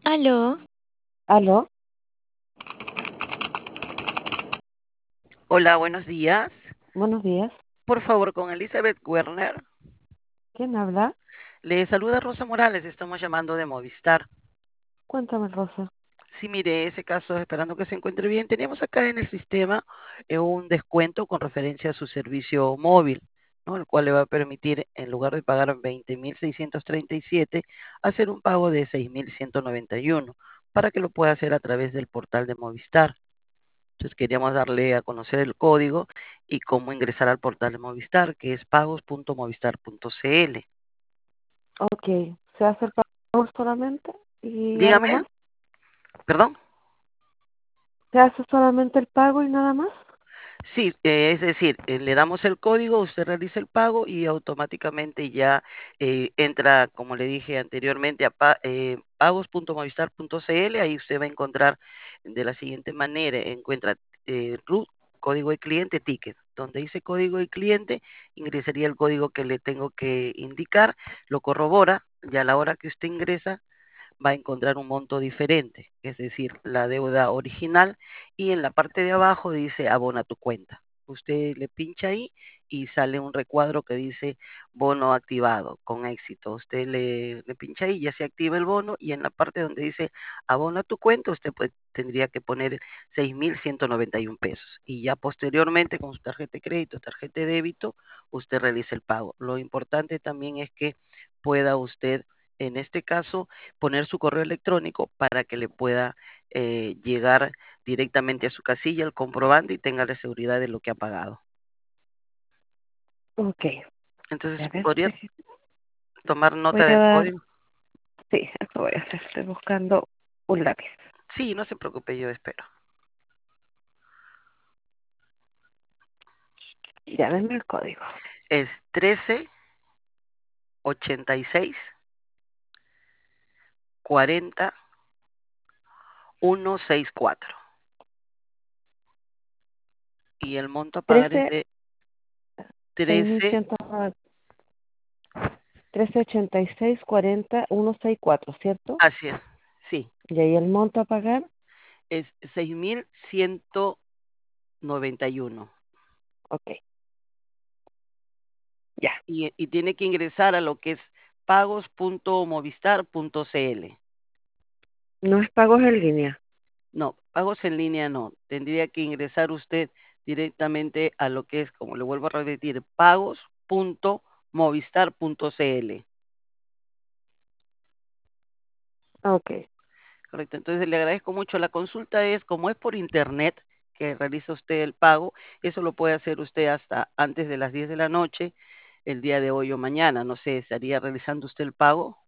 Aló, ¿Aló? Hola, buenos días. Buenos días. Por favor, con Elizabeth Werner. ¿Quién habla? Le saluda Rosa Morales, estamos llamando de Movistar. Cuéntame, Rosa. Sí, mire, ese caso, esperando que se encuentre bien, teníamos acá en el sistema un descuento con referencia a su servicio móvil, ¿no? El cual le va a permitir, en lugar de pagar 20.637, hacer un pago de 6.191 para que lo pueda hacer a través del portal de Movistar. Entonces queríamos darle a conocer el código y cómo ingresar al portal de Movistar, que es pagos.movistar.cl. Ok, ¿se hace el pago solamente y algo Dígame, más? perdón. ¿Se hace solamente el pago y nada más? Sí, es decir, le damos el código, usted realiza el pago y automáticamente ya entra, como le dije anteriormente, a pagos.movistar.cl. Ahí usted va a encontrar de la siguiente manera, encuentra RUT, código de cliente, ticket. Donde dice código de cliente, ingresaría el código que le tengo que indicar, lo corrobora, y a la hora que usted ingresa, va a encontrar un monto diferente, es decir, la deuda original, y en la parte de abajo dice abona tu cuenta. Usted le pincha ahí y sale un recuadro que dice bono activado con éxito. Usted le pincha ahí, ya se activa el bono, y en la parte donde dice abona tu cuenta, usted pues, tendría que poner 6.191 pesos. Y ya posteriormente con su tarjeta de crédito, tarjeta de débito, usted realiza el pago. Lo importante también es que pueda usted, en este caso, poner su correo electrónico para que le pueda llegar directamente a su casilla el comprobante y tenga la seguridad de lo que ha pagado. Ok, Entonces, a ver, ¿podría tomar voy nota a del dar, código? sí, eso voy a hacer. Estoy buscando un lápiz. Sí, no se preocupe, yo espero. Ya denme el código. Es 1386 40 164. Y el monto a pagar es 13, de 13, 6100, 1386 40 164, ¿cierto? así es, sí, Y ahí el monto a pagar. es 6.191. Ok, ya. Y tiene que ingresar a lo que es pagos.movistar.cl. No es pagos en línea. No, pagos en línea no. Tendría que ingresar usted directamente a lo que es, como le vuelvo a repetir, pagos.movistar.cl. Ok, Correcto. Entonces le agradezco mucho. La consulta es, como es por internet que realiza usted el pago, eso lo puede hacer usted hasta antes de las 10 de la noche, el día de hoy o mañana. No sé, ¿estaría realizando usted el pago?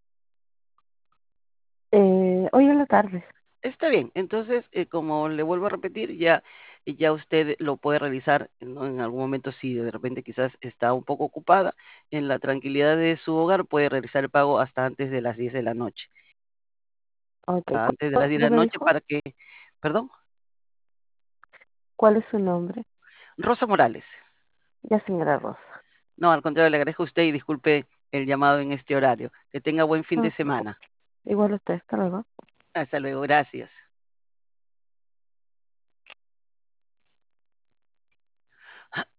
hoy en la tarde. Está bien, entonces, como le vuelvo a repetir, ya usted lo puede realizar, ¿no? En algún momento, si de repente quizás está un poco ocupada, en la tranquilidad de su hogar puede realizar el pago hasta antes de las 10 de la noche. Ok, Antes de las ¿cuál 10 de la nombre me noche dijo? para que, perdón, ¿Cuál es su nombre? Rosa Morales. Ya, señora Rosa. No, al contrario, le agradezco a usted y disculpe el llamado en este horario. Que tenga buen fin No de se preocupe. semana. Igual usted, hasta luego. Hasta luego, gracias.